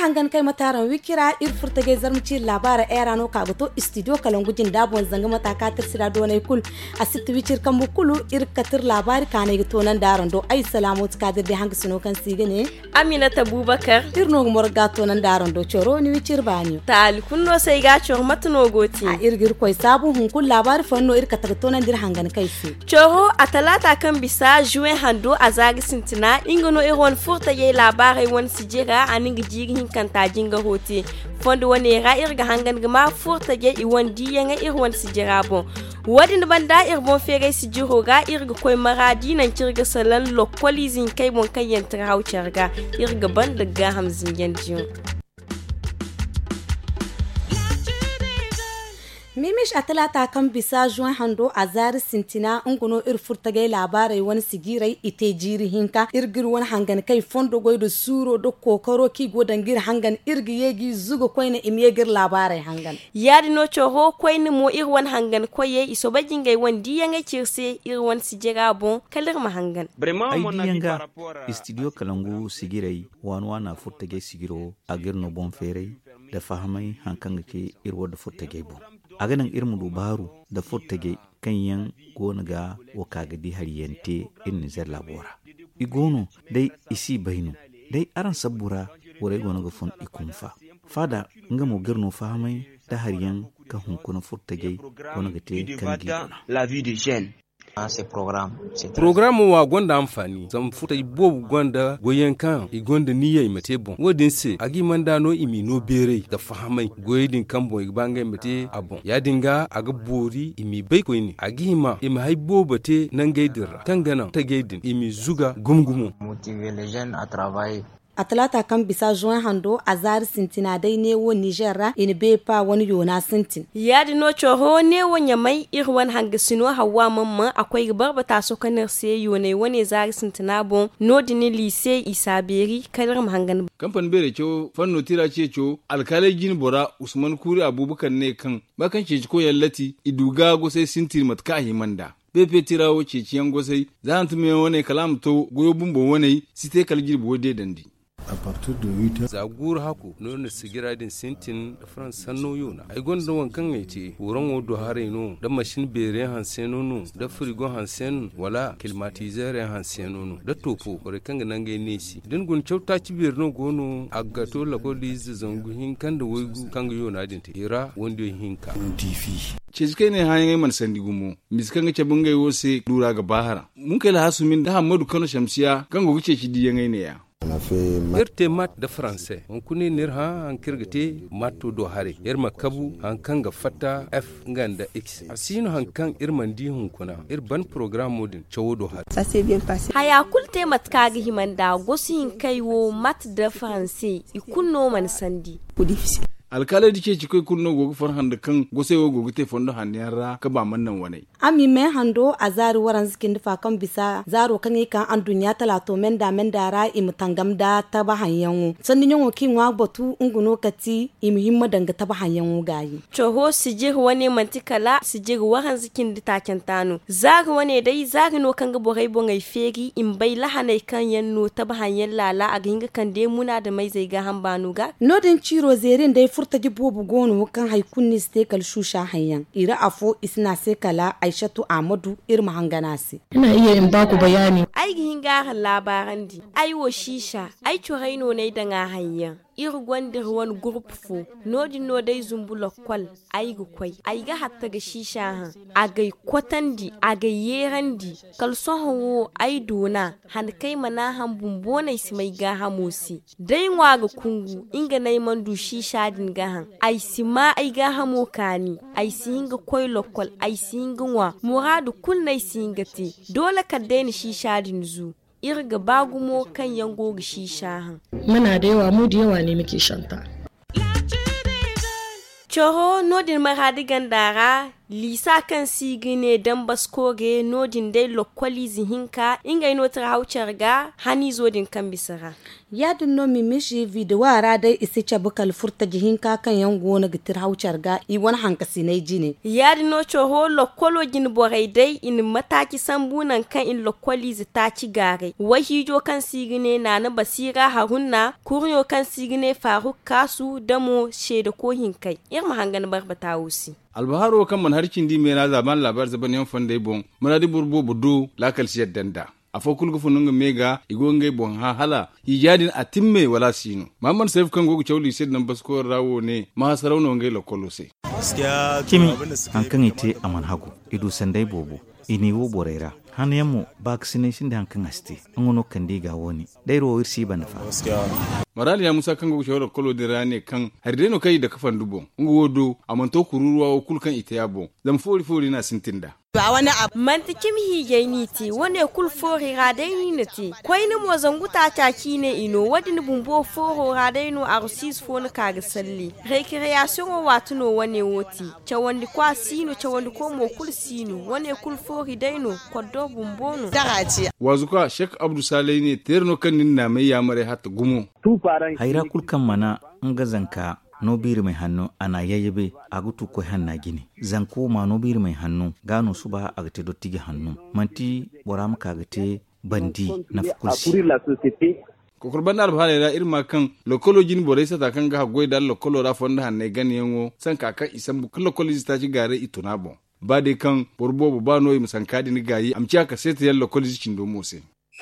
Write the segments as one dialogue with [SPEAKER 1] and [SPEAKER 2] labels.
[SPEAKER 1] hangan kai mataran wikira ir furtage zarmci labara era no ka to studio kalangujin dabon zanga mata ka tirsira do nay kul asitti wicir kan bukulu ir katir labari kanay to nan daron do ay salamu tkadir de hang suno kan sigene
[SPEAKER 2] Aminata Bubakar
[SPEAKER 1] ir no morga to nan daron do choro ni wicir bani
[SPEAKER 2] tal kunno sai ga chor matno goti
[SPEAKER 1] a irgir koy sabu hun kul labari fanno ir katir to nan dir hangan kai fi
[SPEAKER 2] choro a talata kan bisa juin hando azagi sintina ingono iron furtage labari won sijira aninga jigin kan tajinga hoti fondo woni ra irga hangan gama furtage I won diyanga irwan sijira bon wadin banda irbon fere sijiro ga irga koy maradi nan kirga salan lokolizin kai bon kayen trawcharga irga banda ga hamzin yanjiyo
[SPEAKER 1] Mimish a talata kan bisa juan hando a zari sintina unguno ir furtage labarai wani sigirai ite jiri hinka irgir wani hangan kai fondo goy da suro da kokoro ki godan gir hangan irgi yegi zugo koy na imyegir labarai hangan
[SPEAKER 2] yadi no choho koy ni mo ir wani hangan koye iso bajin gai wandi yanga kirse ir wani sijira bon kalir ma hangan
[SPEAKER 3] ai yanga studio kalangu sigirai wana furtage sigiro agir no bon fere da fahamai hankan ke ir wada furtage bon a ganin irin dubaru da furtage kan yan gona ga wakagadi hariyante in nizar labora igono dai isi bainu dai aran sabura wurai gona ga fun ikunfa fada nga mo girno fahamai da hariyan ka hunkuna furtage gona ga te kan gidona
[SPEAKER 4] la vie de jeune
[SPEAKER 5] Programme wa gwanda amfani zam futa bobu gwanda goyen kan I gwanda niyya imate bon wodin se agi mandano imi no bere da fahamai goyedin kan bon ibanga imate abon ya dinga aga bori imi bai ko ni agi ma imi hay bobate nan gaidira tangana ta gaidin imi zuga gumgumu
[SPEAKER 4] motiver les jeunes à travailler
[SPEAKER 1] a talata kan bisa juan hando a zari sintina dai ne wo Niger in bepa wani yona sintin
[SPEAKER 2] yadi no choho ne wonya mai irwan hanga sino hawa mamma akwai barbata so kanar se yone wani zari sintina bon no dini lise isaberi kalar hangan
[SPEAKER 6] kamfan bere cho fanno tira ce cho alkalai jin bora Usman Kuri Abubakar ne kan bakan ce ko yallati iduga go sai sintir matka himanda bepe tirawo ce ciyan go sai zan tume wani kalam to goyo bumbo wani site kaljir bo de dandi
[SPEAKER 7] a partir de 8h
[SPEAKER 5] zagur haku no ne sigira din sintin da France sanno yona ai gonda wankan yace horon wodo hare no da machine bere hanseno no da frigo hansen wala climatizer hanseno no da topo kore kanga nange nesi din gun chauta cibir no gono agato la police zangu hinkan da wogu kanga yona din tira wondo hinka
[SPEAKER 7] TV
[SPEAKER 6] cizkai ne hanyar man sandi gumo miskan ga cabin gai wose lura ga bahara mun kai la hasumin da Hamadu Kano Shamsiya kan go wuce shi diyan ne ya
[SPEAKER 5] irte mat da français on kuni nir ha an kirgite mato do hare irma kabu an kanga fata f nganda x asino han kan irman di hun kuna irban program modin chawo do hare
[SPEAKER 2] ça s'est bien passé haya kulte mat kagi himanda gosin kaiwo mat da français ikunno man sandi
[SPEAKER 4] ou difficile
[SPEAKER 6] alkalai dike ci kai kunno gogo farhan da kan gosewo gogo te fondo haniyara ka ba mannan wane
[SPEAKER 1] ami me hando a zari waran zikin dafa kan bisa zaro kan kan an dunya talato menda ra imtangam da taba hanyanwu sanni nyongo kin wa batu unguno kati imhimma danga taba hanyanwu gayi
[SPEAKER 2] choho sijir wani mantikala sijir waran zikin da taken tano zari wani dai zari no kan ga borai bongai feri in bai lahanai kan yanno taba hanyan lala a ginga kan de muna da mai zai ga hambanu ga
[SPEAKER 1] nodin ciro zerin dai furta jibobu gonu kan haikunni stekal shusha hanyan ira afo isna sekala Aishatu Ahmadu irma hanganasi
[SPEAKER 8] ina iya in baku bayani
[SPEAKER 2] ai hinga labaran di ai wo shisha ai churaino ne da nga hanyan irgwandir wani group fo nodi no dai zumbulo kwal ai gu kwai ai ga hatta ga shisha ha agai kwatandi agai yerandi kalso hawo ai dona han kai mana han bumbona isi mai ga hamosi dai wa ga kungu inga nai mandu shisha din ga han ai sima ai ga hamo kani ai singa kwai lokal ai singa wa muradu kullai singati dole ka daina shisha din zu irga bagumo kan yango ga shisha han
[SPEAKER 8] muna da yawa mu da yawa ne muke shanta
[SPEAKER 2] choho nodin maradi gandara lisa kan sigine dan baskoge nodin dai lokwali zihinka inga ino tra haucar ga hani zodin kan bisara
[SPEAKER 1] yadin no mimishi vidwara dai isi cabukal furta jihinka kan yango na gitir haucar ga i wani hankasi na jine
[SPEAKER 2] yadin no choho lokwalo gin borai dai in mataki sambunan kan in lokwali zita ci gare wahijo kan sigine na basira harunna kuryo kan sigine faruk kasu damo sheda ko hinkai irma hangan barbata wusi
[SPEAKER 6] albaharo kan man harkin di mena zaman labar zaban yan fande bon manadi burbo budu lakal siyar danda afo kulgu fununga mega igonge bon ha hala hijadin atimme wala sino mamman sayf kan gogu chawli sed nan basko rawo ne ma sarawno ngai lokolose
[SPEAKER 3] kimi hankan ite aman hagu idu sandai bobo ini wo borera hanyamu vaccination da hankan asti ngono kandi ga woni dai ro irsi banafa
[SPEAKER 6] marali ya musa kan gogu shawara kolo dirane kan harideno kai da kafan dubo ngodo amanto kururuwa o kulkan ite yabo zam fori na sintinda
[SPEAKER 2] ba wani abu mantikim hijaini ti wane kul fori radai ni ti kwai ni mo zanguta taki ne ino wadin bumbo foro radai no arsis fo na kaga salli recreation o watuno wane woti chawandi kwa sino chawandi ko mo kul sino wane kul fori daino koddo bumbono daraji
[SPEAKER 6] wazuka Sheikh Abdul Saleh ne terno kan ninna mai yamare hatta gumo
[SPEAKER 3] haira kul kan mana ngazanka no biri mai hannu ana yayyebe agutu ko hanna gini zanko ma no biri mai hannu gano suba agate dottigi hannu manti boram kagate bandi na fukulsi
[SPEAKER 6] ko kurban arba hala irma kan lokolojin boresa ta kan ga goida lokolo ra fonda hanne ganiyango san kaka isan bu lokoloji ta ci gare itunabo bade kan borbo ba no yi sankadi ni gayi amci aka seta yal lokoloji cindo mose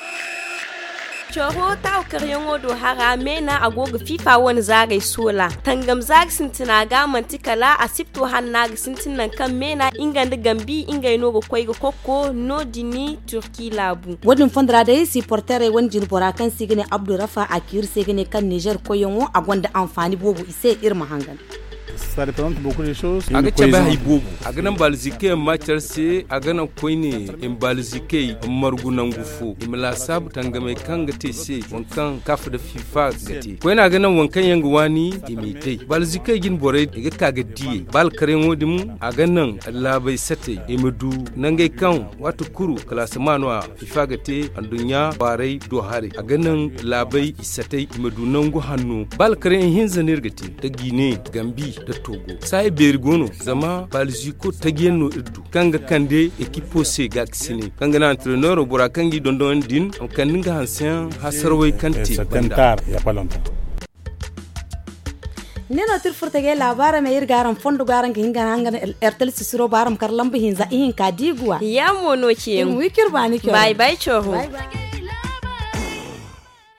[SPEAKER 2] Choro ta ukaryango do hara mena agogo FIFA wani zagai sola. Tangam zag sintina ga mantikala asipto hanna ga sintinan kan mena inganda gambi ingai no go koy go kokko no dini Turki labu.
[SPEAKER 1] Wadin fandra da yisi portere wani jirbora kan sigine Abdurrafa Akir sigine kan Niger koyongo agwanda amfani bobu ise irma hangan.
[SPEAKER 7] Ça représente beaucoup de choses.
[SPEAKER 5] Aga chaba hibobu agana balzike macharse agana koine imbalzike margunan gufu imla sabu tangame kanga tese wankan kafu da FIFA gati koina agana wankan yanga wani imite balzike gin bore iga kaga diye bal karen wodimu agana labai sate imudu nangai kan watu kuru klasemano a FIFA gati andunya bare do hare agana labai isate imudu nangu hannu bal karen hinzanir gati da gine gambi da Togo sai bergono zama balziko tagienno iddu kanga kande equipo se gaksine kanga na entraîneur bora kangi dondon din kandinga hansen hasarway kanti
[SPEAKER 7] banda ya pas longtemps
[SPEAKER 1] nena tir furtage labara me irgaran fondo garan hinga hanga ertel sisiro baram karlambe hinza ihin kadigwa
[SPEAKER 2] ya mono ke
[SPEAKER 1] wikir bani ke
[SPEAKER 2] bye bye choho
[SPEAKER 1] bye bye